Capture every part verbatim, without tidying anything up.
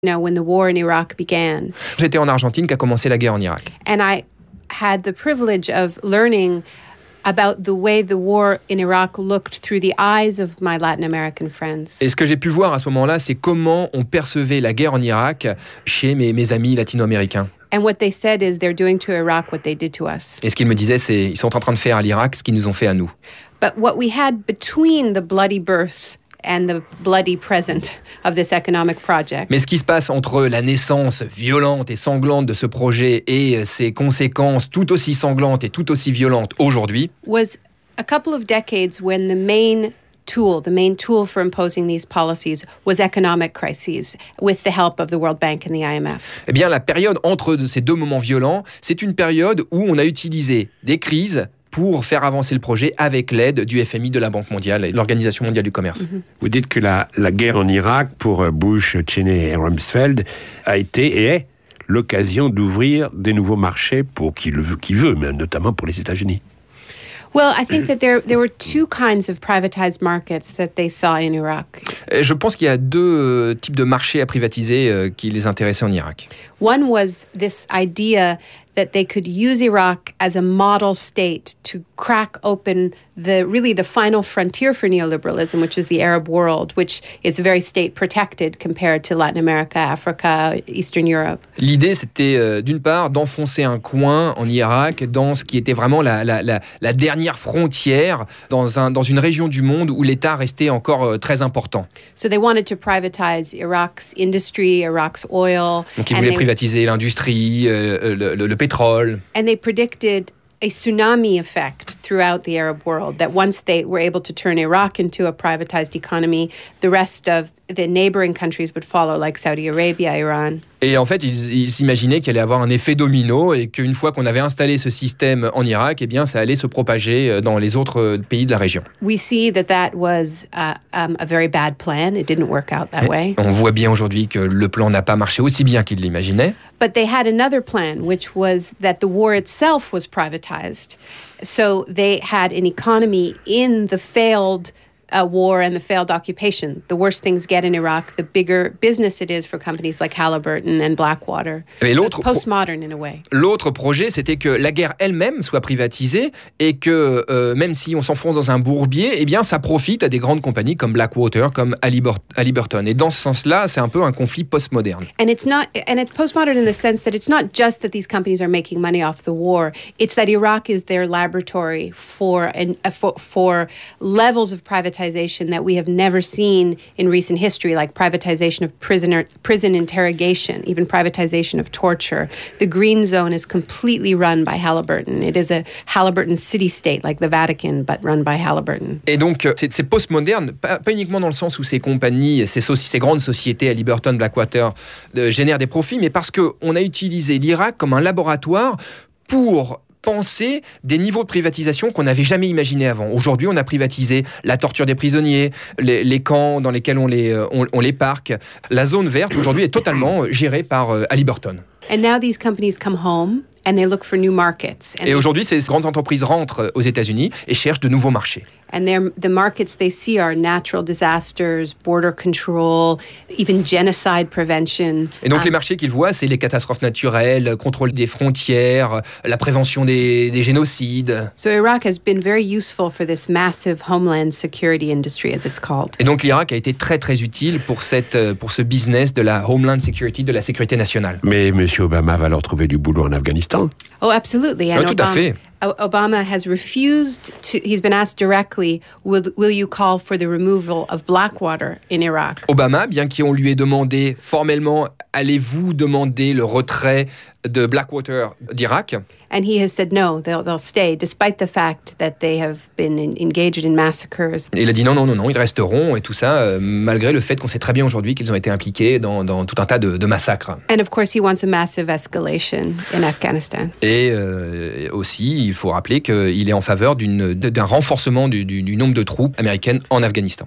You know, when the war in Iraq began. J'étais en Argentine qu'a commencé la guerre en Irak. And I had the privilege of learning about the way the war in Iraq looked through the eyes of my Latin American friends. Et ce que j'ai pu voir à ce moment-là, c'est comment on percevait la guerre en Irak chez mes, mes amis latino-américains. And what they said is they're doing to Iraq what they did to us. Et ce qu'ils me disaient, c'est ils sont en train de faire à l'Irak ce qu'ils nous ont fait à nous. But what we had between the bloody birth and the bloody present of this economic project. Mais ce qui se passe entre la naissance violente et sanglante de ce projet et ses conséquences tout aussi sanglantes et tout aussi violentes aujourd'hui was a couple of decades when the main tool, the main tool for imposing these policies was economic crises with the help of the World Bank and the I M F. Eh bien, la période entre ces deux moments violents, c'est une période où on a utilisé des crises pour faire avancer le projet avec l'aide du F M I, de la Banque mondiale et de l'Organisation mondiale du commerce. Mm-hmm. Vous dites que la, la guerre en Irak, pour Bush, Cheney et Rumsfeld, a été et est l'occasion d'ouvrir des nouveaux marchés pour qui, le, qui veut, mais notamment pour les États-Unis. Well, I think that there there were two kinds of privatized markets that they saw in Iraq. Je pense qu'il y a deux types de marchés à privatiser qui les intéressaient en Irak. One was this idea that they could use Iraq as a model state to crack open the really the final frontier for neoliberalism, which is the Arab world, which is very state protected compared to Latin America, Africa, Eastern Europe. L'idée, c'était euh, d'une part d'enfoncer un coin en Irak dans ce qui était vraiment la, la, la, la dernière frontière dans, un, dans une région du monde où l'État restait encore euh, très important. So they wanted to privatize Iraq's industry, Iraq's oil. Donc ils voulaient privatiser l'industrie, euh, le, le, le pétrole. And they predicted a tsunami effect throughout the Arab world, that once they were able to turn Iraq into a privatized economy, the rest of the neighboring countries would follow, like Saudi Arabia, Iran. Et en fait, ils, ils s'imaginaient qu'il allait avoir un effet domino et qu'une fois qu'on avait installé ce système en Irak, eh bien, ça allait se propager dans les autres pays de la région. We see that that was uh, um, a very bad plan. It didn't work out that way. On voit bien aujourd'hui que le plan n'a pas marché aussi bien qu'ils l'imaginaient. But they had another plan, which was that the war itself was privatized. So they had an economy in the failed Uh, war and the failed occupation. The worse things get in Iraq, the bigger business it is for companies like Halliburton and Blackwater. Et so it's postmodern in a way. L'autre projet, c'était que la guerre elle-même soit privatisée et que euh, même si on s'enfonce dans un bourbier, eh bien, ça profite à des grandes compagnies comme Blackwater, comme Halliburton. Et dans ce sens-là, c'est un peu un conflit postmoderne. And it's not, and it's postmodern in the sense that it's not just that these companies are making money off the war. It's that Iraq is their laboratory for an, uh, for, for levels of privatization that we have never seen in recent history, like privatization of prisoner prison interrogation, even privatization of torture. The Green Zone is completely run by Halliburton. It is a Halliburton city-state, like the Vatican, but run by Halliburton. Et donc, c'est, c'est postmoderne, pas, pas uniquement dans le sens où ces compagnies, ces, so- ces grandes sociétés, Halliburton, Blackwater, euh, génèrent des profits, mais parce qu'on a utilisé l'Irak comme un laboratoire pour penser des niveaux de privatisation qu'on n'avait jamais imaginés avant. Aujourd'hui, on a privatisé la torture des prisonniers, les, les camps dans lesquels on les, on, on les parque. La zone verte, aujourd'hui, est totalement gérée par euh, Halliburton. And now these companies come home and they look for new markets. And et aujourd'hui, ces grandes entreprises rentrent aux États-Unis et cherchent de nouveaux marchés. And the markets they see are natural disasters, border control, even genocide prevention. Et donc um, les marchés qu'ils voient, c'est les catastrophes naturelles, contrôle des frontières, la prévention des, des génocides. So Iraq has been very useful for this massive homeland security industry, as it's called. Et donc l'Irak a été très très utile pour cette pour ce business de la homeland security, de la sécurité nationale. Mais M. Obama va leur trouver du boulot en Afghanistan. Oh, absolutely. And oh, tout Obama, à fait. Obama has refused to, he's been asked directly, will, will you call for the removal of Blackwater in Iraq? Obama, bien qu'on lui ait demandé formellement, allez-vous demander le retrait de Blackwater d'Irak? And he has said no, they'll, they'll stay, despite the fact that they have been in, engaged in massacres. Et il a dit non, non, non, non, ils resteront, et tout ça, euh, malgré le fait qu'on sait très bien aujourd'hui qu'ils ont été impliqués dans, dans tout un tas de, de massacres. And of course, he wants a massive escalation in Afghanistan. Et euh, aussi, il faut rappeler qu'il est en faveur d'une, d'un renforcement du, du, du nombre de troupes américaines en Afghanistan.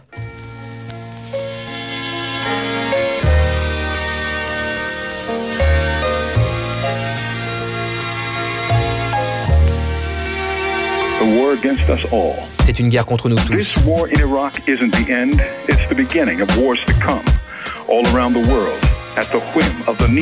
C'est une guerre contre nous tous. This war in Iraq isn't the end, it's the beginning of wars to come all around the world. at the whim of the